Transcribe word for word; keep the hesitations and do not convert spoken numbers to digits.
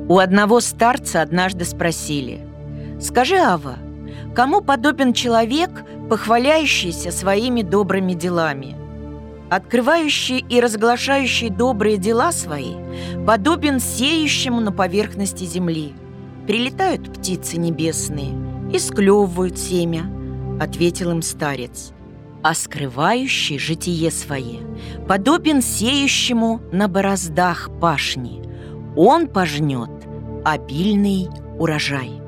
У одного старца однажды спросили: «Скажи, Ава, кому подобен человек, похваляющийся своими добрыми делами?» «Открывающий и разглашающий добрые дела свои подобен сеющему на поверхности земли. Прилетают птицы небесные и склевывают семя», — ответил им старец. «А скрывающий житие свое подобен сеющему на бороздах пашни. Он пожнет обильный урожай».